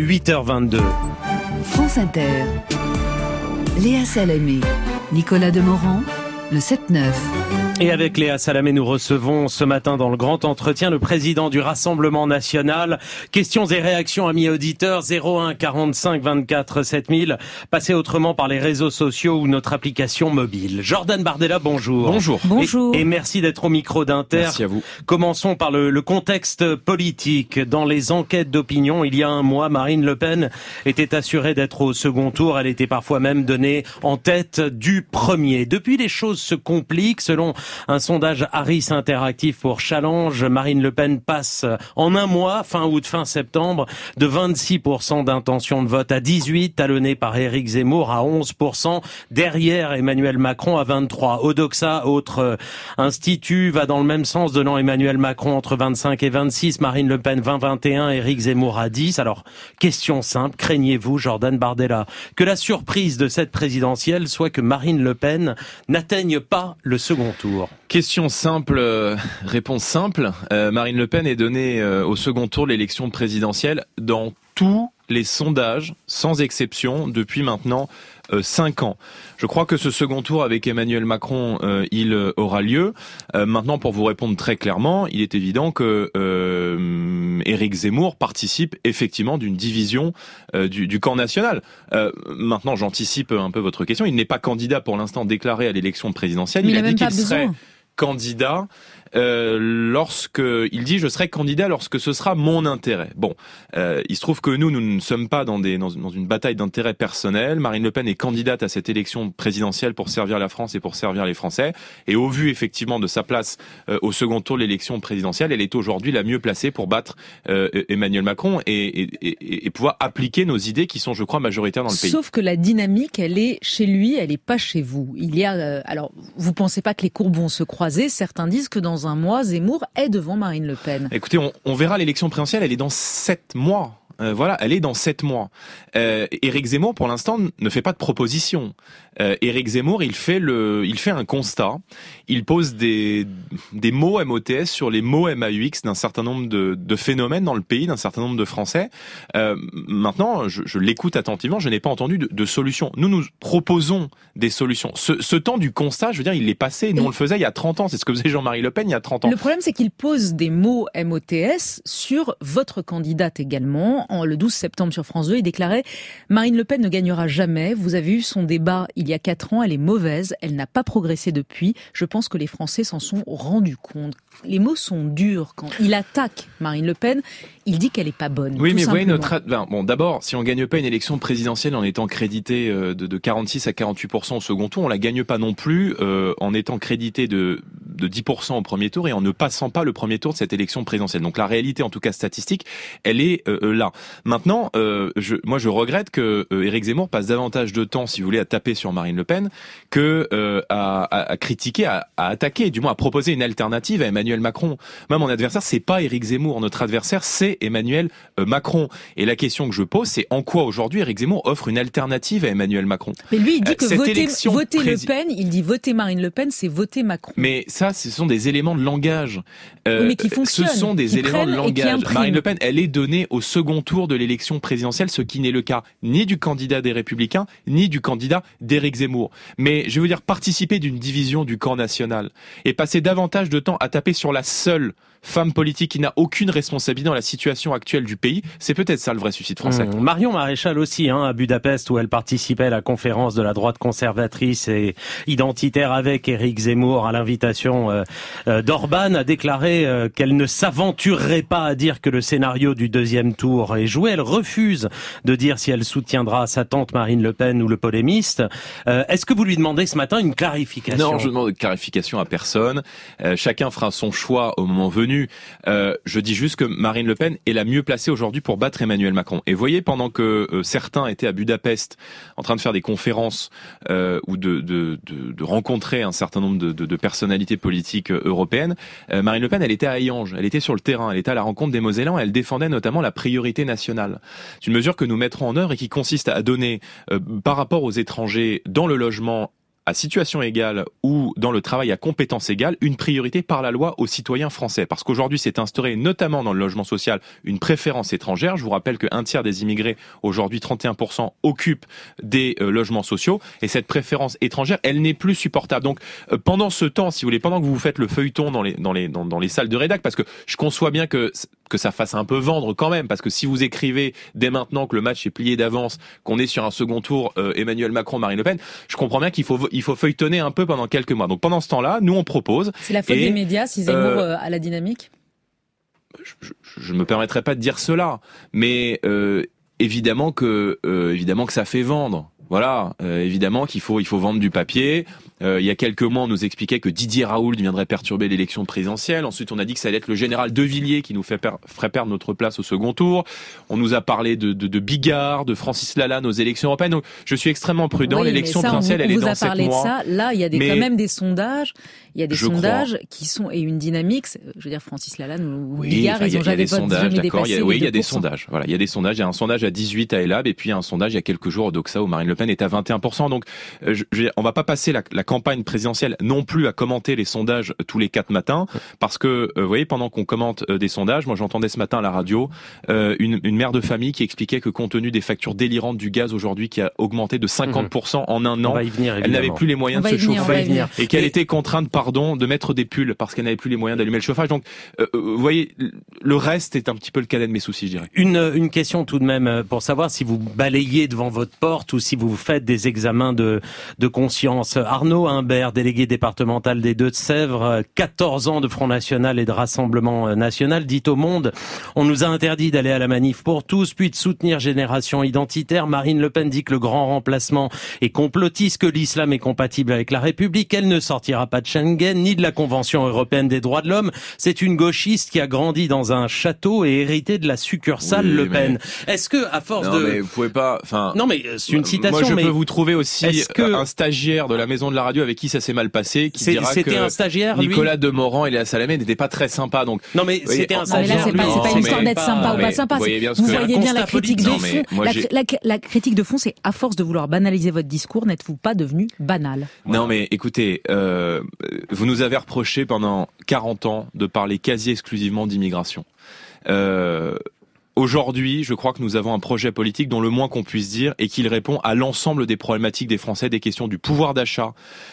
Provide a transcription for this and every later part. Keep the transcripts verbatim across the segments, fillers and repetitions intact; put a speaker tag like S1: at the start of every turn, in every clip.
S1: huit heures vingt-deux.
S2: France Inter. Léa Salamé, Nicolas Demorand, le sept neuf.
S1: Et avec Léa Salamé, nous recevons ce matin dans le grand entretien le président du Rassemblement National. Questions et réactions, amis auditeurs, zéro un quarante-cinq vingt-quatre sept mille. Passez autrement par les réseaux sociaux ou notre application mobile. Jordan Bardella, bonjour.
S3: Bonjour.
S2: Bonjour.
S1: Et, et merci d'être au micro d'Inter.
S3: Merci à vous.
S1: Commençons par le, le contexte politique. Dans les enquêtes d'opinion, il y a un mois, Marine Le Pen était assurée d'être au second tour. Elle était parfois même donnée en tête du premier. Depuis, les choses se compliquent. Selon un sondage Harris Interactive pour Challenge, Marine Le Pen passe en un mois, fin août, fin septembre, de vingt-six pour cent d'intention de vote à dix-huit, talonné par Éric Zemmour à onze pour cent, derrière Emmanuel Macron à vingt-trois. Odoxa, autre institut, va dans le même sens, donnant Emmanuel Macron entre vingt-cinq et vingt-six, Marine Le Pen vingt vingt et un, Éric Zemmour à dix. Alors, question simple, craignez-vous, Jordan Bardella, que la surprise de cette présidentielle soit que Marine Le Pen n'atteigne pas le second tour?
S3: Question simple, euh, réponse simple. Euh, Marine Le Pen est donnée euh, au second tour de l'élection présidentielle dans tous les sondages, sans exception, depuis maintenant euh, cinq ans. Je crois que ce second tour avec Emmanuel Macron, euh, il euh, aura lieu. Euh, maintenant, pour vous répondre très clairement, il est évident que euh, Éric Zemmour participe effectivement d'une division euh, du, du camp national. Euh, maintenant, j'anticipe un peu votre question. Il n'est pas candidat pour l'instant déclaré à l'élection présidentielle.
S2: Mais
S3: il,
S2: il
S3: a,
S2: a
S3: dit
S2: même
S3: qu'il
S2: pas
S3: serait
S2: besoin.
S3: candidat euh, lorsque il dit je serai candidat lorsque ce sera mon intérêt. Bon, euh, il se trouve que nous nous ne sommes pas dans des dans, dans une bataille d'intérêt personnel. Marine Le Pen est candidate à cette élection présidentielle pour servir la France et pour servir les Français. Et au vu effectivement de sa place euh, au second tour de l'élection présidentielle, elle est aujourd'hui la mieux placée pour battre euh, Emmanuel Macron et, et, et, et pouvoir appliquer nos idées qui sont, je crois, majoritaires dans le pays.
S4: Sauf que la dynamique, elle est chez lui, elle est pas chez vous. Il y a, euh, alors, vous pensez pas que les courbes vont se croiser? Certains disent que dans un mois, Zemmour est devant Marine Le Pen.
S3: Écoutez, on, on verra l'élection présidentielle, elle est dans sept mois. Euh, voilà, elle est dans sept mois. Euh, Éric Zemmour, pour l'instant, ne fait pas de proposition. Euh, Éric Zemmour, il fait le, il fait un constat. Il pose des des mots M O T S sur les mots M A U X d'un certain nombre de, de phénomènes dans le pays, d'un certain nombre de Français. Euh, maintenant, je, je l'écoute attentivement. Je n'ai pas entendu de, de solution. Nous, nous proposons des solutions. Ce, ce temps du constat, je veux dire, il est passé. Nous, on le faisait il y a trente ans. C'est ce que faisait Jean-Marie Le Pen il y a trente ans.
S4: Le problème, c'est qu'il pose des mots M O T S sur votre candidate également. En, le douze septembre sur France deux, il déclarait « Marine Le Pen ne gagnera jamais. Vous avez eu son débat il y a quatre ans. Elle est mauvaise. Elle n'a pas progressé depuis. Je pense que les Français s'en sont rendus compte. » Les mots sont durs. Quand il attaque Marine Le Pen, il dit qu'elle est pas bonne.
S3: Oui, mais vous voyez,
S4: simplement.
S3: notre... Ben, bon, d'abord, si on gagne pas une élection présidentielle en étant crédité de, de quarante-six à quarante-huit pour cent au second tour, on la gagne pas non plus euh, en étant crédité de, de dix pour cent au premier tour et en ne passant pas le premier tour de cette élection présidentielle. Donc la réalité, en tout cas statistique, elle est euh, là. Maintenant, euh, je, moi je regrette que euh, Éric Zemmour passe davantage de temps, si vous voulez, à taper sur Marine Le Pen que euh, à, à, à critiquer, à, à attaquer, du moins à proposer une alternative à Emmanuel Macron. Moi, mon adversaire, c'est pas Éric Zemmour. Notre adversaire, c'est Emmanuel euh, Macron. Et la question que je pose, c'est en quoi aujourd'hui Éric Zemmour offre une alternative à Emmanuel Macron?
S4: Mais lui, il dit que
S3: Cette
S4: voter, voter
S3: prési...
S4: Le Pen, il dit voter Marine Le Pen, c'est voter Macron.
S3: Mais ça, ce sont des éléments de langage. Euh,
S4: oui, mais qui fonctionnent.
S3: Ce sont des
S4: qui
S3: éléments de langage.
S4: Qui
S3: Marine Le Pen, elle est donnée au second tour de l'élection présidentielle, ce qui n'est le cas ni du candidat des Républicains, ni du candidat d'Éric Zemmour. Mais je veux dire, participer d'une division du camp national et passer davantage de temps à taper sur la seule femme politique qui n'a aucune responsabilité dans la situation actuelle du pays, c'est peut-être ça le vrai suicide français.
S1: Mmh. Marion Maréchal aussi, hein, à Budapest, où elle participait à la conférence de la droite conservatrice et identitaire avec Éric Zemmour à l'invitation euh, euh, d'Orban, a déclaré euh, qu'elle ne s'aventurerait pas à dire que le scénario du deuxième tour est joué. Elle refuse de dire si elle soutiendra sa tante Marine Le Pen ou le polémiste. Euh, est-ce que vous lui demandez ce matin une clarification?
S3: Non, je demande de clarification à personne. Euh, chacun fera son choix au moment venu. Euh, je dis juste que Marine Le Pen est la mieux placée aujourd'hui pour battre Emmanuel Macron. Et voyez, pendant que euh, certains étaient à Budapest en train de faire des conférences euh, ou de, de, de, de rencontrer un certain nombre de, de, de personnalités politiques euh, européennes, euh, Marine Le Pen, elle était à Hayange, elle était sur le terrain, elle était à la rencontre des Mosellans, elle défendait notamment la priorité nationale. C'est une mesure que nous mettrons en œuvre et qui consiste à donner, euh, par rapport aux étrangers dans le logement, à situation égale ou dans le travail à compétence égale, une priorité par la loi aux citoyens français. Parce qu'aujourd'hui, c'est instauré, notamment dans le logement social, une préférence étrangère. Je vous rappelle qu'un tiers des immigrés, aujourd'hui trente et un pour cent, occupent des euh, logements sociaux. Et cette préférence étrangère, elle n'est plus supportable. Donc, euh, pendant ce temps, si vous voulez, pendant que vous faites le feuilleton dans les, dans les, dans, dans les salles de rédac, parce que je conçois bien que que ça fasse un peu vendre quand même, parce que si vous écrivez dès maintenant que le match est plié d'avance, qu'on est sur un second tour euh, Emmanuel Macron, Marine Le Pen, je comprends bien qu'il faut il faut feuilletonner un peu pendant quelques mois. Donc pendant ce temps-là, nous on propose.
S4: C'est la faute
S3: et,
S4: des médias si Zemmour euh, a la dynamique.
S3: Je, je, je ne me permettrai pas de dire cela, mais euh, évidemment que euh, évidemment que ça fait vendre. Voilà, euh, évidemment qu'il faut il faut vendre du papier. Euh, il y a quelques mois, on nous expliquait que Didier Raoult viendrait perturber l'élection présidentielle. Ensuite, on a dit que ça allait être le général De Villiers qui nous fait per- ferait perdre notre place au second tour. On nous a parlé de, de, de Bigard, de Francis Lalanne aux élections européennes. Donc, je suis extrêmement prudent.
S4: Oui,
S3: l'élection
S4: ça,
S3: présidentielle,
S4: on, on
S3: elle est
S4: vous
S3: dans
S4: a
S3: sept
S4: parlé
S3: mois.
S4: de ça. Là, il y a des,
S3: mais
S4: quand même des sondages. Il y a des
S3: je
S4: sondages
S3: crois.
S4: qui sont et une dynamique. Je veux dire, Francis Lalanne ou
S3: Oui,
S4: Bigard,
S3: enfin,
S4: ils n'ont jamais,
S3: sondages,
S4: jamais
S3: d'accord.
S4: dépassé
S3: Il y a,
S4: les
S3: oui, il y a des
S4: deux pour cent.
S3: sondages. Voilà, il y a des sondages. Il y a un sondage à dix-huit à Elab et puis un sondage il y a quelques jours au Doxa où Marine Le Pen est à vingt et un pour cent. Donc, euh, je, je, on va pas passer la, la campagne présidentielle non plus à commenter les sondages tous les quatre matins, parce que euh, vous voyez, pendant qu'on commente euh, des sondages, moi j'entendais ce matin à la radio euh, une, une mère de famille qui expliquait que compte tenu des factures délirantes du gaz aujourd'hui qui a augmenté de cinquante pour cent en un an,
S1: venir,
S3: elle n'avait plus les moyens
S4: on
S3: de se
S4: venir,
S3: chauffer et qu'elle
S1: Et...
S3: était contrainte, pardon, de mettre des pulls parce qu'elle n'avait plus les moyens d'allumer le chauffage. Donc, euh, vous voyez, le reste est un petit peu le cadet de mes soucis, je dirais.
S1: Une, une question tout de même pour savoir si vous balayez devant votre porte ou si vous faites des examens de, de conscience. Arnaud Humbert, délégué départemental des Deux-Sèvres, quatorze ans de Front National et de Rassemblement National, dit au Monde: on nous a interdit d'aller à la manif pour tous, puis de soutenir Génération Identitaire. Marine Le Pen dit que le grand remplacement est complotiste, que l'islam est compatible avec la République, elle ne sortira pas de Schengen, ni de la Convention européenne des droits de l'homme. C'est une gauchiste qui a grandi dans un château et hérité de la succursale
S3: Oui,
S1: Le
S3: mais...
S1: Pen. Est-ce que, à force
S3: non,
S1: de...
S3: mais vous pouvez pas, enfin...
S1: Non, mais c'est une citation,
S3: moi, je
S1: mais...
S3: peux vous trouver aussi
S1: que...
S3: un stagiaire de la Maison de la Radio avec qui ça s'est mal passé, qui
S1: c'est,
S3: dira
S1: c'était
S3: que
S1: un stagiaire, lui
S3: Nicolas Demorand et Léa Salamé n'étaient pas très sympas. Donc,
S1: non, mais
S3: voyez,
S1: c'était un
S3: en-
S1: stagiaire.
S4: Mais là, c'est pas, c'est pas
S3: Non,
S4: une histoire
S3: mais-
S4: d'être sympa ou pas
S3: mais
S4: sympa.
S3: vous voyez bien ce
S4: Vous
S3: que-
S4: voyez
S1: un
S4: bien la
S1: constat
S4: critique de
S3: politique. Non,
S4: fond.
S3: mais moi,
S4: La,
S3: j'ai-
S4: la, la critique de fond, c'est à force de vouloir banaliser votre discours, n'êtes-vous pas devenu banal?
S3: Non, mais écoutez, euh, vous nous avez reproché pendant quarante ans de parler quasi exclusivement d'immigration. Euh, Aujourd'hui, je crois que nous avons un projet politique dont le moins qu'on puisse dire est qu'il répond à l'ensemble des problématiques des Français, des questions du pouvoir d'achat,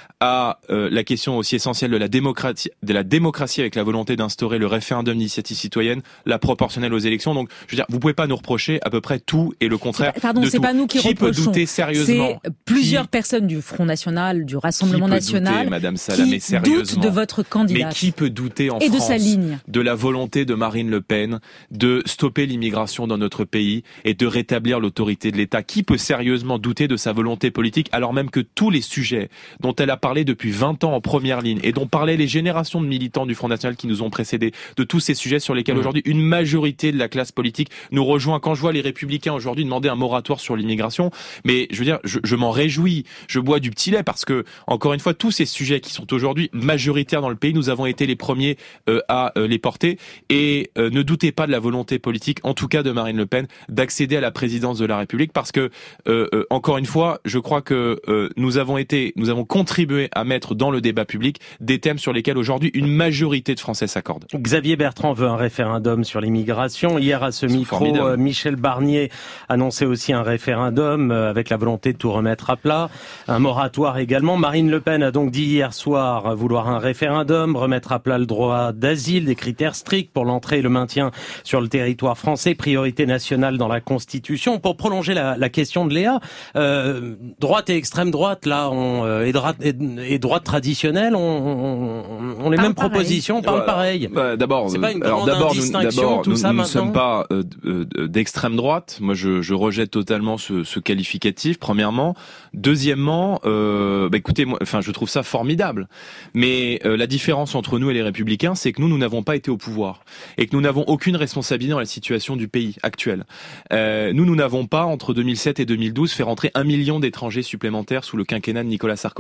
S3: à euh, la question aussi essentielle de la démocratie, de la démocratie avec la volonté d'instaurer le référendum d'initiative citoyenne, la proportionnelle aux élections. Donc, je veux dire, vous pouvez pas nous reprocher à peu près tout et le contraire.
S4: C'est pas, pardon,
S3: de
S4: c'est
S3: tout.
S4: pas nous qui,
S3: qui peut
S4: reprochons.
S3: douter sérieusement
S4: C'est plusieurs
S3: qui,
S4: personnes du Front National, du
S3: qui
S4: Rassemblement
S3: peut
S4: National,
S3: douter, Madame Salamé,
S4: qui
S3: sérieusement
S4: doutent de votre candidat
S3: Mais qui peut douter en
S4: et
S3: France
S4: de sa ligne.
S3: de la volonté de Marine Le Pen de stopper l'immigration dans notre pays et de rétablir l'autorité de l'État? Qui peut sérieusement douter de sa volonté politique alors même que tous les sujets dont elle a parlé depuis vingt ans en première ligne et dont parlaient les générations de militants du Front National qui nous ont précédés, de tous ces sujets sur lesquels mmh. aujourd'hui une majorité de la classe politique nous rejoint. Quand je vois les Républicains aujourd'hui demander un moratoire sur l'immigration, mais je veux dire, je, je m'en réjouis, je bois du petit lait parce que, encore une fois, tous ces sujets qui sont aujourd'hui majoritaires dans le pays, nous avons été les premiers euh, à euh, les porter et euh, ne doutez pas de la volonté politique, en tout cas de Marine Le Pen, d'accéder à la présidence de la République parce que, euh, euh, encore une fois, je crois que euh, nous avons été, nous avons contribué à mettre dans le débat public des thèmes sur lesquels aujourd'hui une majorité de Français s'accordent.
S1: Xavier Bertrand veut un référendum sur l'immigration. Hier à ce
S3: C'est
S1: micro,
S3: formidable.
S1: Michel Barnier annonçait aussi un référendum avec la volonté de tout remettre à plat. Un moratoire également. Marine Le Pen a donc dit hier soir vouloir un référendum, remettre à plat le droit d'asile, des critères stricts pour l'entrée et le maintien sur le territoire français, priorité nationale dans la Constitution. Pour prolonger la, la question de Léa, euh, droite et extrême droite, là, on, euh, et, droite, et, et droite traditionnelle, on, on, on les
S4: Parle
S1: mêmes
S4: pareil.
S1: propositions, on parle
S3: Voilà.
S1: pareil.
S3: Bah, d'abord,
S1: C'est pas une
S3: alors
S1: grande
S3: d'abord, nous,
S1: indistinction,
S3: d'abord,
S1: tout
S3: nous,
S1: ça,
S3: nous ne
S1: maintenant
S3: sommes pas euh, euh, d'extrême droite. Moi, je, je rejette totalement ce, ce qualificatif. Premièrement, deuxièmement, euh, bah, écoutez, moi, enfin, je trouve ça formidable. Mais euh, la différence entre nous et les Républicains, c'est que nous, nous n'avons pas été au pouvoir et que nous n'avons aucune responsabilité dans la situation du pays actuel. Euh, nous, nous n'avons pas entre deux mille sept et deux mille douze fait rentrer un million d'étrangers supplémentaires sous le quinquennat de Nicolas Sarkozy, par exemple.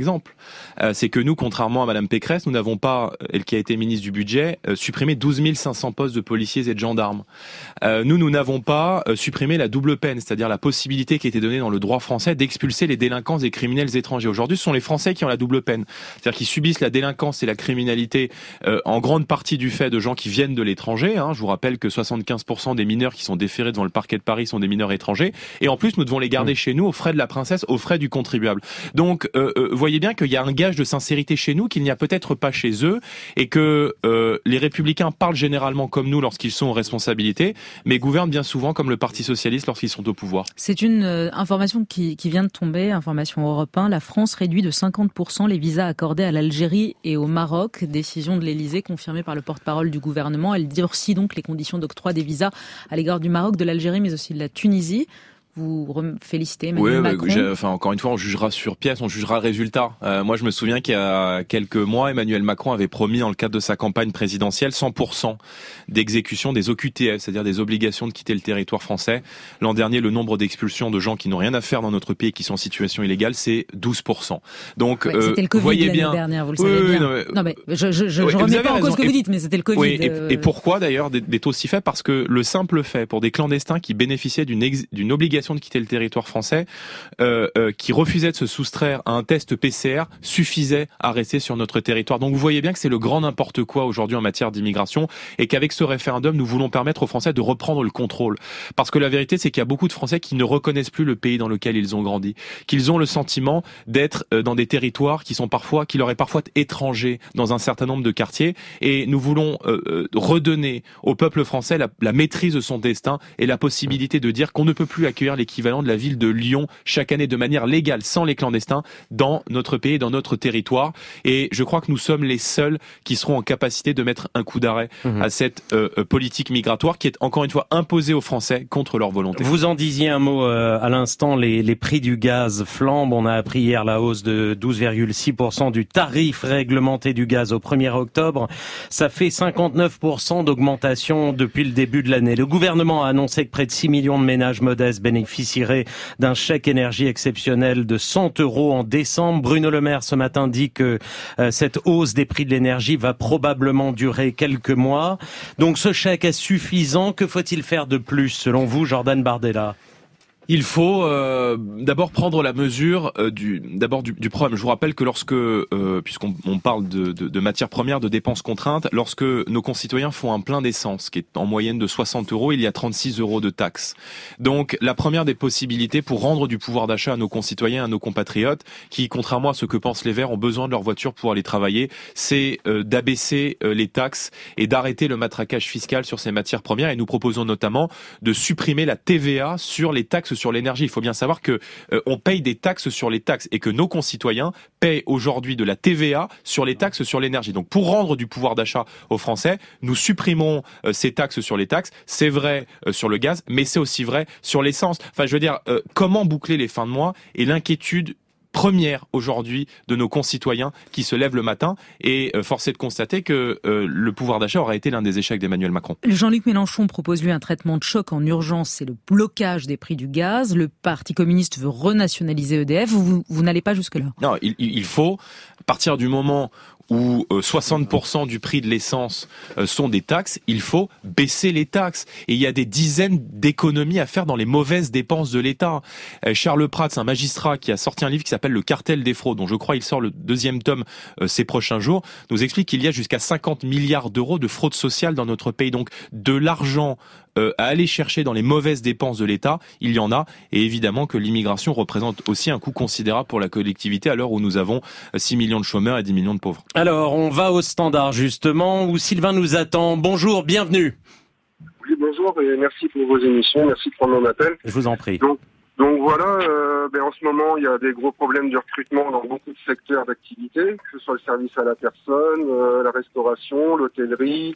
S3: exemple. Euh, c'est que nous, contrairement à Madame Pécresse, nous n'avons pas, elle qui a été ministre du budget, euh, supprimé douze mille cinq cents postes de policiers et de gendarmes. Euh, nous, nous n'avons pas euh, supprimé la double peine, c'est-à-dire la possibilité qui était donnée dans le droit français d'expulser les délinquants et criminels étrangers. Aujourd'hui, ce sont les Français qui ont la double peine, c'est-à-dire qu'ils subissent la délinquance et la criminalité euh, en grande partie du fait de gens qui viennent de l'étranger. Hein. Je vous rappelle que soixante-quinze pour cent des mineurs qui sont déférés devant le parquet de Paris sont des mineurs étrangers. Et en plus, nous devons les garder mmh. chez nous aux frais de la princesse, aux frais du contribuable. Donc, euh, euh, voyez bien qu'il y a un gage de sincérité chez nous qu'il n'y a peut-être pas chez eux, et que euh, les Républicains parlent généralement comme nous lorsqu'ils sont aux responsabilités, mais gouvernent bien souvent comme le Parti socialiste lorsqu'ils sont au pouvoir.
S4: C'est une euh, information qui, qui vient de tomber, information Europe un. La France réduit de cinquante pour cent les visas accordés à l'Algérie et au Maroc. Décision de l'Élysée confirmée par le porte-parole du gouvernement. Elle durcit donc les conditions d'octroi des visas à l'égard du Maroc, de l'Algérie, mais aussi de la Tunisie. Vous félicitez Emmanuel
S3: oui,
S4: Macron.
S3: Bah, enfin, encore une fois, on jugera sur pièce, on jugera le résultat. Euh, moi, je me souviens qu'il y a quelques mois, Emmanuel Macron avait promis, dans le cadre de sa campagne présidentielle, cent pour cent d'exécution des O Q T F, c'est-à-dire des obligations de quitter le territoire français. L'an dernier, le nombre d'expulsions de gens qui n'ont rien à faire dans notre pays et qui sont en situation illégale, c'est douze pour cent. Donc,
S4: ouais, c'était le Covid
S3: voyez
S4: l'année
S3: bien.
S4: dernière, vous le
S3: oui,
S4: savez
S3: oui,
S4: bien.
S3: Non, mais,
S4: non, mais je, je, je,
S3: oui,
S4: je remets pas en cause ce que
S3: et,
S4: vous dites, mais c'était le Covid.
S3: Oui, et,
S4: euh...
S3: et pourquoi d'ailleurs des, des taux si faibles? Parce que le simple fait pour des clandestins qui bénéficiaient d'une, ex, d'une obligation de quitter le territoire français, euh, euh, qui refusait de se soustraire à un test P C R, suffisait à rester sur notre territoire. Donc vous voyez bien que c'est le grand n'importe quoi aujourd'hui en matière d'immigration, et qu'avec ce référendum, nous voulons permettre aux Français de reprendre le contrôle. Parce que la vérité, c'est qu'il y a beaucoup de Français qui ne reconnaissent plus le pays dans lequel ils ont grandi, qu'ils ont le sentiment d'être dans des territoires qui sont parfois, qui leur est parfois étrangers dans un certain nombre de quartiers, et nous voulons euh, redonner au peuple français la, la maîtrise de son destin et la possibilité de dire qu'on ne peut plus accueillir l'équivalent de la ville de Lyon chaque année de manière légale, sans les clandestins, dans notre pays, dans notre territoire. Et je crois que nous sommes les seuls qui seront en capacité de mettre un coup d'arrêt mmh. à cette euh, politique migratoire qui est encore une fois imposée aux Français contre leur volonté.
S1: Vous en disiez un mot euh, à l'instant, les, les prix du gaz flambent. On a appris hier la hausse de douze virgule six pour cent du tarif réglementé du gaz au premier octobre. Ça fait cinquante-neuf pour cent d'augmentation depuis le début de l'année. Le gouvernement a annoncé que près de six millions de ménages modestes bénéficieraient d'un chèque énergie exceptionnel de cent euros en décembre. Bruno Le Maire ce matin dit que euh, cette hausse des prix de l'énergie va probablement durer quelques mois. Donc ce chèque est suffisant. Que faut-il faire de plus selon vous, Jordan Bardella ?
S3: Il faut euh, d'abord prendre la mesure euh, du d'abord du, du problème. Je vous rappelle que lorsque, euh, puisqu'on on parle de, de, de matières premières, de dépenses contraintes, lorsque nos concitoyens font un plein d'essence, qui est en moyenne de soixante euros, il y a trente-six euros de taxes. Donc la première des possibilités pour rendre du pouvoir d'achat à nos concitoyens, à nos compatriotes, qui, contrairement à ce que pensent les Verts, ont besoin de leur voiture pour aller travailler, c'est euh, d'abaisser euh, les taxes et d'arrêter le matraquage fiscal sur ces matières premières. Et nous proposons notamment de supprimer la T V A sur les taxes sur l'énergie. Il faut bien savoir que euh, on paye des taxes sur les taxes et que nos concitoyens paient aujourd'hui de la T V A sur les taxes sur l'énergie. Donc pour rendre du pouvoir d'achat aux Français, nous supprimons euh, ces taxes sur les taxes. C'est vrai euh, sur le gaz, mais c'est aussi vrai sur l'essence. Enfin, je veux dire, euh, comment boucler les fins de mois et l'inquiétude première aujourd'hui de nos concitoyens qui se lèvent le matin, et euh, force est de constater que euh, le pouvoir d'achat aura été l'un des échecs d'Emmanuel Macron.
S4: Jean-Luc Mélenchon propose lui un traitement de choc en urgence, c'est le blocage des prix du gaz. Le Parti communiste veut renationaliser E D F. Vous, vous n'allez pas jusque-là?
S3: Non, il, il faut, à partir du moment où soixante pour cent du prix de l'essence sont des taxes, il faut baisser les taxes. Et il y a des dizaines d'économies à faire dans les mauvaises dépenses de l'État. Charles Prats, un magistrat qui a sorti un livre qui s'appelle Le cartel des fraudes, dont je crois il sort le deuxième tome ces prochains jours, nous explique qu'il y a jusqu'à cinquante milliards d'euros de fraude sociale dans notre pays. Donc de l'argent euh, à aller chercher dans les mauvaises dépenses de l'État, il y en a. Et évidemment que l'immigration représente aussi un coût considérable pour la collectivité à l'heure où nous avons six millions de chômeurs et dix millions de pauvres.
S1: Alors, on va au standard justement, où Sylvain nous attend. Bonjour, bienvenue.
S5: Oui, bonjour et merci pour vos émissions, merci de prendre mon appel.
S1: Je vous en prie.
S5: Donc, donc voilà, euh, ben en ce moment, il y a des gros problèmes de recrutement dans beaucoup de secteurs d'activité, que ce soit le service à la personne, euh, la restauration, l'hôtellerie,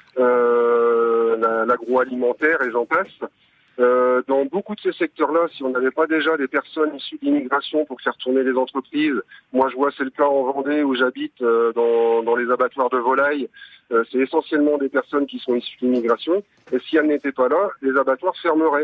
S5: euh, la, l'agroalimentaire et j'en passe. Euh, dans beaucoup de ces secteurs-là, si on n'avait pas déjà des personnes issues d'immigration pour faire tourner les entreprises, moi je vois c'est le cas en Vendée où j'habite, euh, dans, dans les abattoirs de volailles, euh, c'est essentiellement des personnes qui sont issues d'immigration, et si elles n'étaient pas là, les abattoirs fermeraient.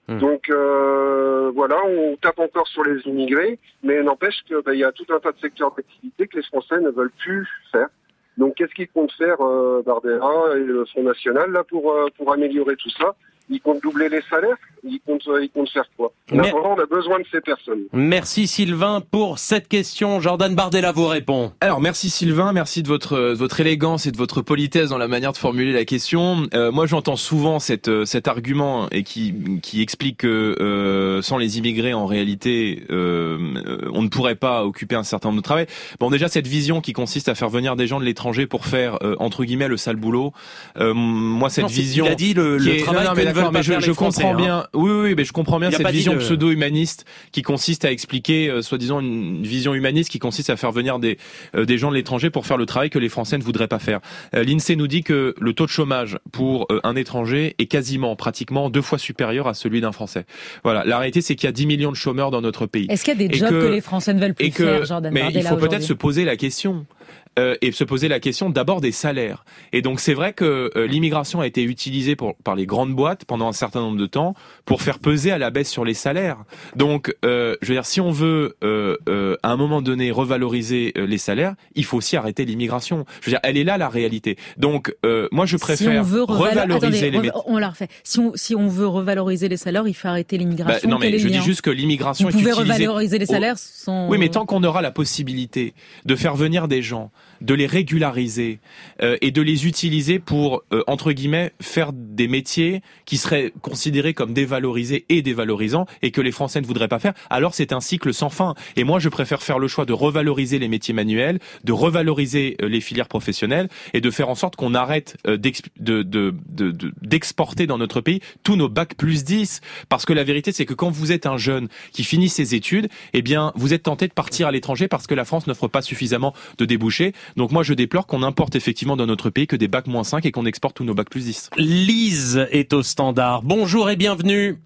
S5: Mmh. Donc euh, voilà, on tape encore sur les immigrés, mais n'empêche que bah, y a tout un tas de secteurs d'activité que les Français ne veulent plus faire. Donc qu'est-ce qu'ils comptent faire euh, Bardella et le Front National là pour euh, pour améliorer tout ça? Ils comptent doubler les salaires? Ils comptent, ils comptent faire quoi? En
S1: Mais...
S5: attendant, on a besoin de ces personnes.
S1: Merci Sylvain pour cette question. Jordan Bardella vous répond.
S3: Alors merci Sylvain, merci de votre de votre élégance et de votre politesse dans la manière de formuler la question. Euh, moi j'entends souvent cette, cet argument et qui qui explique que euh, sans les immigrés en réalité euh, on ne pourrait pas occuper un certain nombre de travail. Bon déjà cette vision qui consiste à faire venir des gens de l'étranger pour faire euh, entre guillemets le sale boulot. Euh, moi cette
S1: non,
S3: vision.
S1: Il a dit le, le
S3: est,
S1: travail
S3: non, non, mais
S1: que ne veulent pas
S3: je,
S1: faire
S3: je
S1: les Français,
S3: comprends
S1: hein.
S3: bien. Oui, oui, mais je comprends bien cette vision
S1: de...
S3: pseudo-humaniste qui consiste à expliquer, euh, soi-disant, une vision humaniste qui consiste à faire venir des euh, des gens de l'étranger pour faire le travail que les Français ne voudraient pas faire. Euh, L'INSEE nous dit que le taux de chômage pour euh, un étranger est quasiment, pratiquement deux fois supérieur à celui d'un Français. Voilà. La réalité, c'est qu'il y a dix millions de chômeurs dans notre pays.
S4: Est-ce qu'il y a des
S3: et
S4: jobs que,
S3: que
S4: les Français ne veulent plus
S3: que,
S4: faire, Jordan
S3: mais
S4: Bardella,
S3: il faut peut-être
S4: aujourd'hui
S3: se poser la question. Euh, et se poser la question d'abord des salaires. Et donc c'est vrai que euh, l'immigration a été utilisée pour, par les grandes boîtes pendant un certain nombre de temps pour faire peser à la baisse sur les salaires. Donc euh, je veux dire, si on veut euh, euh, à un moment donné revaloriser euh, les salaires, il faut aussi arrêter l'immigration. Je veux dire, elle est là la réalité. Donc euh, moi je préfère
S4: si on veut
S3: revaloriser
S4: Attendez,
S3: les
S4: rev... On la refait. Si on, si on veut revaloriser les salaires, il faut arrêter l'immigration.
S3: Bah, non mais je dis juste que l'immigration est utilisée.
S4: Vous pouvez revaloriser les salaires sans...
S3: Oui, mais tant qu'on aura la possibilité de faire venir des gens, de les régulariser euh, et de les utiliser pour, euh, entre guillemets, faire des métiers qui seraient considérés comme dévalorisés et dévalorisants et que les Français ne voudraient pas faire, alors c'est un cycle sans fin. Et moi, je préfère faire le choix de revaloriser les métiers manuels, de revaloriser euh, les filières professionnelles et de faire en sorte qu'on arrête euh, de, de, de, de, d'exporter dans notre pays tous nos bacs plus dix. Parce que la vérité, c'est que quand vous êtes un jeune qui finit ses études, eh bien, vous êtes tenté de partir à l'étranger parce que la France n'offre pas suffisamment de débouchés. Donc moi, je déplore qu'on importe effectivement dans notre pays que des bacs moins cinq et qu'on exporte tous nos bacs plus dix.
S1: Lise est au standard. Bonjour et bienvenue.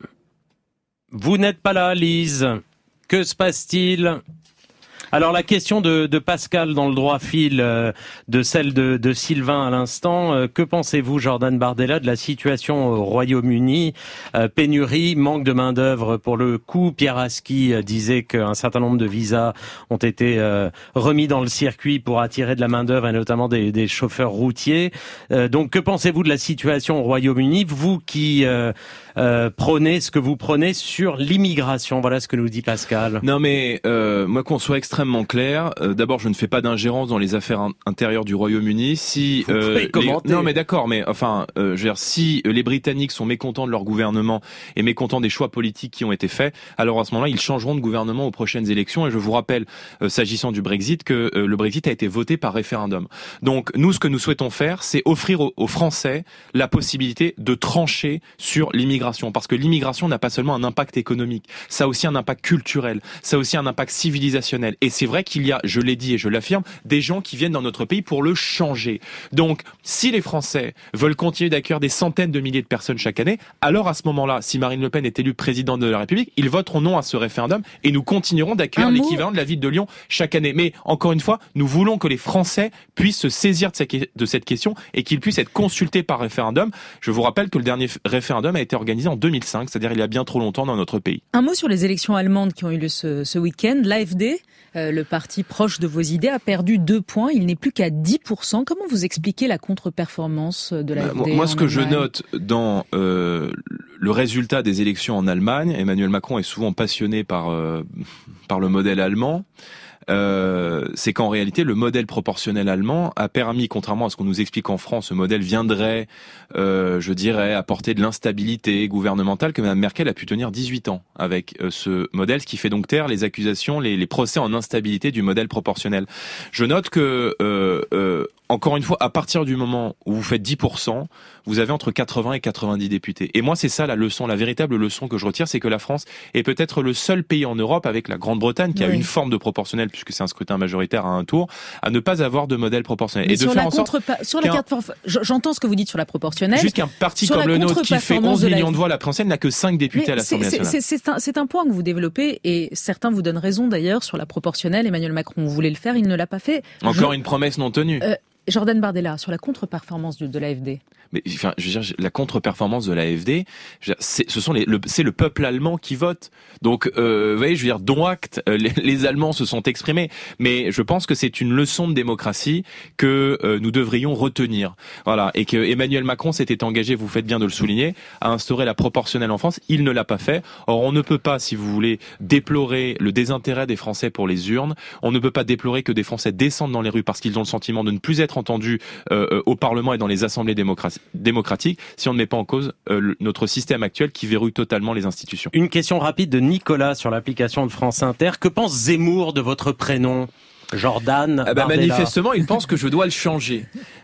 S1: Vous n'êtes pas là, Lise. Que se passe-t-il ? Alors la question de, de Pascal dans le droit fil euh, de celle de, de Sylvain à l'instant. Euh, que pensez-vous, Jordan Bardella, de la situation au Royaume-Uni ? euh, Pénurie, manque de main d'œuvre pour le coup. Pierre Aski euh, disait qu'un certain nombre de visas ont été euh, remis dans le circuit pour attirer de la main d'œuvre et notamment des, des chauffeurs routiers. Euh, donc que pensez-vous de la situation au Royaume-Uni, vous qui euh, euh, prônez ce que vous prenez sur l'immigration? Voilà ce que nous dit Pascal.
S3: Non mais euh, moi qu'on soit extrêmement clair. Euh, d'abord, je ne fais pas d'ingérence dans les affaires in- intérieures du Royaume-Uni. Si
S1: Vous
S3: euh,
S1: pouvez commenter.
S3: les... non, mais d'accord, mais enfin, euh, je veux dire, si euh, les Britanniques sont mécontents de leur gouvernement et mécontents des choix politiques qui ont été faits, alors à ce moment-là, ils changeront de gouvernement aux prochaines élections. Et je vous rappelle, euh, s'agissant du Brexit, que euh, le Brexit a été voté par référendum. Donc, nous, ce que nous souhaitons faire, c'est offrir aux, aux Français la possibilité de trancher sur l'immigration, parce que l'immigration n'a pas seulement un impact économique, ça a aussi un impact culturel, ça a aussi un impact civilisationnel. Et c'est vrai qu'il y a, je l'ai dit et je l'affirme, des gens qui viennent dans notre pays pour le changer. Donc, si les Français veulent continuer d'accueillir des centaines de milliers de personnes chaque année, alors à ce moment-là, si Marine Le Pen est élue présidente de la République, ils voteront non à ce référendum et nous continuerons d'accueillir l'équivalent de la ville de Lyon chaque année. Mais encore une fois, nous voulons que les Français puissent se saisir de cette question et qu'ils puissent être consultés par référendum. Je vous rappelle que le dernier référendum a été organisé en deux mille cinq, c'est-à-dire il y a bien trop longtemps dans notre pays.
S4: Un mot sur les élections allemandes qui ont eu lieu ce, ce week-end. L'A F D, Euh, le parti proche de vos idées, a perdu deux points. Il n'est plus qu'à dix pour cent. Comment vous expliquez la contre-performance de l'A F D?
S3: Bah, Moi, ce que
S4: Allemagne?
S3: je note dans euh, le résultat des élections en Allemagne, Emmanuel Macron est souvent passionné par euh, par le modèle allemand. Euh, c'est qu'en réalité, le modèle proportionnel allemand a permis, contrairement à ce qu'on nous explique en France, ce modèle viendrait, euh, je dirais, apporter de l'instabilité gouvernementale, que Mme Merkel a pu tenir dix-huit ans avec euh, ce modèle, ce qui fait donc taire les accusations, les, les procès en instabilité du modèle proportionnel. Je note que, euh, euh, encore une fois, à partir du moment où vous faites dix pour cent, vous avez entre quatre-vingts et quatre-vingt-dix députés. Et moi, c'est ça la leçon, la véritable leçon que je retire, c'est que la France est peut-être le seul pays en Europe, avec la Grande-Bretagne, qui oui. a une forme de proportionnel, puisque c'est un scrutin majoritaire à un tour, à ne pas avoir de modèle proportionnel.
S4: Mais
S3: et de
S4: sur
S3: faire
S4: la
S3: en sorte
S4: contre sur la carte, j'entends ce que vous dites sur la proportionnelle.
S3: Juste qu'un parti comme le nôtre, qui fait onze millions de voix, la proportionnelle n'a que cinq députés Mais à l'Assemblée
S4: c'est,
S3: nationale.
S4: C'est, c'est, un, c'est un point que vous développez, et certains vous donnent raison d'ailleurs sur la proportionnelle. Emmanuel Macron voulait le faire, il ne l'a pas fait.
S3: Encore
S4: Je...
S3: une promesse non tenue.
S4: Euh, Jordan Bardella, sur la contre-performance de, de l'A F D.
S3: mais enfin, je veux dire, la contre-performance de l'A F D, je veux dire, c'est, ce sont les, le, c'est le peuple allemand qui vote. Donc, euh, vous voyez, je veux dire, dont acte, euh, les, les Allemands se sont exprimés. Mais je pense que c'est une leçon de démocratie que euh, nous devrions retenir. Voilà, et que Emmanuel Macron s'était engagé, vous faites bien de le souligner, à instaurer la proportionnelle en France. Il ne l'a pas fait. Or, on ne peut pas, si vous voulez, déplorer le désintérêt des Français pour les urnes. On ne peut pas déplorer que des Français descendent dans les rues parce qu'ils ont le sentiment de ne plus être entendus euh, au Parlement et dans les assemblées démocratiques, démocratiques si on ne met pas en cause euh, le, notre système actuel qui verrouille totalement les institutions.
S1: Une question rapide de Nicolas sur l'application de France Inter. Que pense Zemmour de votre prénom ? Jordan
S3: ah bah manifestement, il pense que je dois le changer.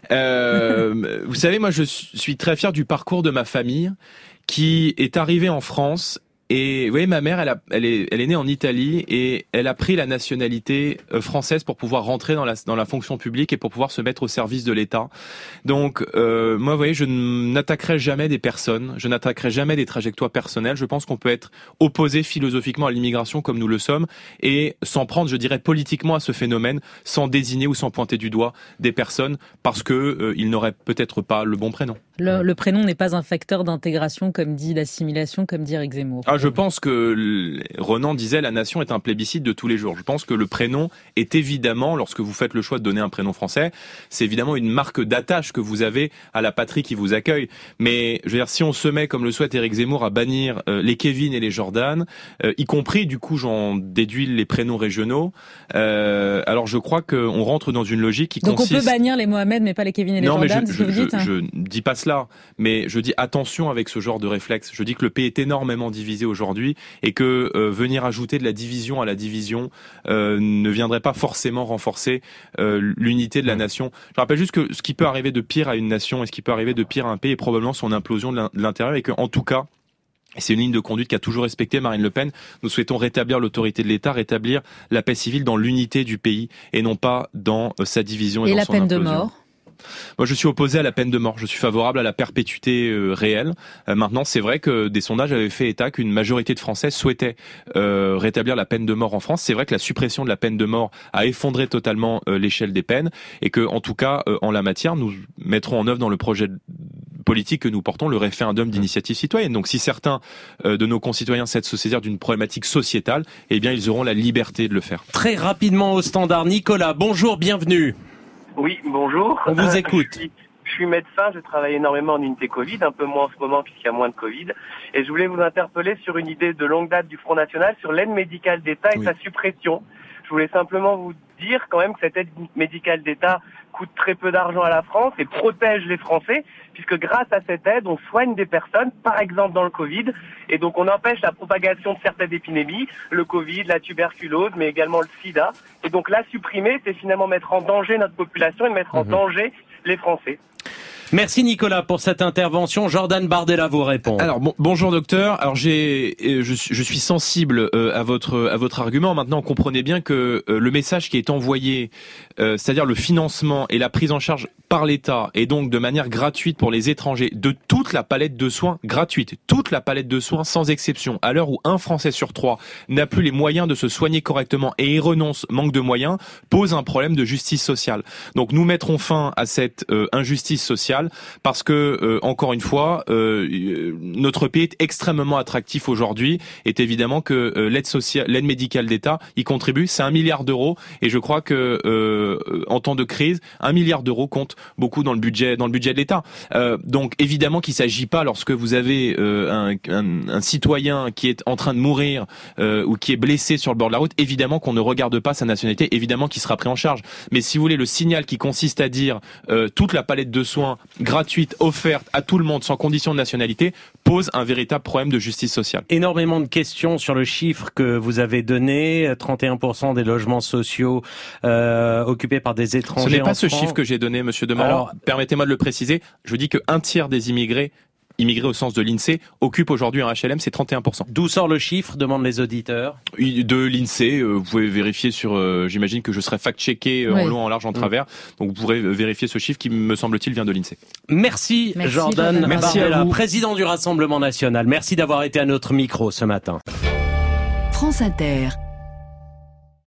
S3: Euh, vous savez, moi, je suis très fier du parcours de ma famille qui est arrivée en France. Et vous voyez, ma mère, elle, a, elle, est, elle est née en Italie et elle a pris la nationalité française pour pouvoir rentrer dans la, dans la fonction publique et pour pouvoir se mettre au service de l'État. Donc, euh, moi, vous voyez, je n'attaquerai jamais des personnes, je n'attaquerai jamais des trajectoires personnelles. Je pense qu'on peut être opposé philosophiquement à l'immigration comme nous le sommes et s'en prendre, je dirais, politiquement à ce phénomène sans désigner ou sans pointer du doigt des personnes parce que euh, ils n'auraient peut-être pas le bon prénom.
S4: Le, le prénom n'est pas un facteur d'intégration, comme dit d'assimilation, comme dit Éric Zemmour.
S3: Ah, je pense que Renan disait la nation est un plébiscite de tous les jours. Je pense que le prénom est évidemment, lorsque vous faites le choix de donner un prénom français, c'est évidemment une marque d'attache que vous avez à la patrie qui vous accueille. Mais je veux dire, si on se met, comme le souhaite Éric Zemmour, à bannir euh, les Kevin et les Jordan, euh, y compris, du coup, j'en déduis les prénoms régionaux, euh, alors je crois qu'on rentre dans une logique qui
S4: Donc
S3: consiste...
S4: Donc on peut bannir les Mohamed, mais pas les Kevin et les
S3: non,
S4: Jordan,
S3: mais je,
S4: c'est ce que
S3: je,
S4: vous dites,
S3: je,
S4: hein.
S3: je dis pas cela, mais je dis attention avec ce genre de réflexe. Je dis que le pays est énormément divisé aujourd'hui et que euh, venir ajouter de la division à la division euh, ne viendrait pas forcément renforcer euh, l'unité de la nation. Je rappelle juste que ce qui peut arriver de pire à une nation et ce qui peut arriver de pire à un pays est probablement son implosion de l'intérieur et que, en tout cas, et c'est une ligne de conduite qu'a toujours respectée Marine Le Pen. Nous souhaitons rétablir l'autorité de l'État, rétablir la paix civile dans l'unité du pays et non pas dans euh, sa division et,
S4: et
S3: dans
S4: la
S3: son
S4: peine
S3: implosion.
S4: de mort.
S3: Moi, je suis opposé à la peine de mort. Je suis favorable à la perpétuité euh, réelle. Euh, maintenant, c'est vrai que des sondages avaient fait état qu'une majorité de Français souhaitaient euh, rétablir la peine de mort en France. C'est vrai que la suppression de la peine de mort a effondré totalement euh, l'échelle des peines et que, en tout cas, euh, en la matière, nous mettrons en œuvre dans le projet politique que nous portons le référendum d'initiative citoyenne. Donc, si certains euh, de nos concitoyens souhaitent se saisir d'une problématique sociétale, eh bien, ils auront la liberté de le faire.
S1: Très rapidement au standard, Nicolas, bonjour, bienvenue.
S6: Oui, bonjour.
S1: On vous écoute.
S6: Je suis, je suis médecin, je travaille énormément en unité Covid, un peu moins en ce moment puisqu'il y a moins de Covid. Et je voulais vous interpeller sur une idée de longue date du Front National sur l'aide médicale d'État et oui. sa suppression. Je voulais simplement vous dire quand même que cette aide médicale d'État coûte très peu d'argent à la France et protège les Français, puisque grâce à cette aide, on soigne des personnes, par exemple dans le Covid, et donc on empêche la propagation de certaines épidémies, le Covid, la tuberculose, mais également le sida. Et donc la supprimer, c'est finalement mettre en danger notre population et mettre mmh. en danger les Français.
S1: Merci Nicolas pour cette intervention. Jordan Bardella vous répond.
S3: Alors bon, bonjour docteur. Alors j'ai, je, je suis sensible euh, à votre à votre argument. Maintenant, comprenez bien que euh, le message qui est envoyé, euh, c'est-à-dire le financement et la prise en charge par l'État et donc de manière gratuite pour les étrangers de toute la palette de soins gratuite, toute la palette de soins sans exception. À l'heure où un Français sur trois n'a plus les moyens de se soigner correctement et y renonce, manque de moyens, pose un problème de justice sociale. Donc nous mettrons fin à cette euh, injustice sociale. Parce que, euh, encore une fois, euh, notre pays est extrêmement attractif aujourd'hui. Et évidemment que euh, l'aide sociale, l'aide médicale d'État y contribue. C'est un milliard d'euros. Et je crois que, euh, en temps de crise, un milliard d'euros compte beaucoup dans le budget, dans le budget de l'État. Euh, donc, évidemment qu'il ne s'agit pas, lorsque vous avez euh, un, un, un citoyen qui est en train de mourir euh, ou qui est blessé sur le bord de la route, évidemment qu'on ne regarde pas sa nationalité. Évidemment qu'il sera pris en charge. Mais si vous voulez, le signal qui consiste à dire euh, toute la palette de soins gratuite, offerte à tout le monde sans condition de nationalité, pose un véritable problème de justice sociale.
S1: Énormément de questions sur le chiffre que vous avez donné, trente et un pour cent des logements sociaux euh, occupés par des étrangers.
S3: Ce n'est pas
S1: en
S3: ce
S1: France.
S3: chiffre que j'ai donné, monsieur Demorand.
S1: Alors,
S3: permettez-moi de le préciser. Je dis qu'un tiers des immigrés immigrés au sens de l'INSEE, occupent aujourd'hui un H L M, c'est trente et un pour cent.
S1: D'où sort le chiffre, demandent les auditeurs?
S3: De l'INSEE, euh, vous pouvez vérifier sur, euh, j'imagine que je serai fact-checké euh, oui. en long, en large, en travers, donc vous pourrez vérifier ce chiffre qui, me semble-t-il, vient de l'INSEE.
S1: Merci, Merci Jordan, Jordan
S3: Merci
S1: Bardella,
S3: à vous.
S1: président du Rassemblement National. Merci d'avoir été à notre micro ce matin.
S2: France Inter.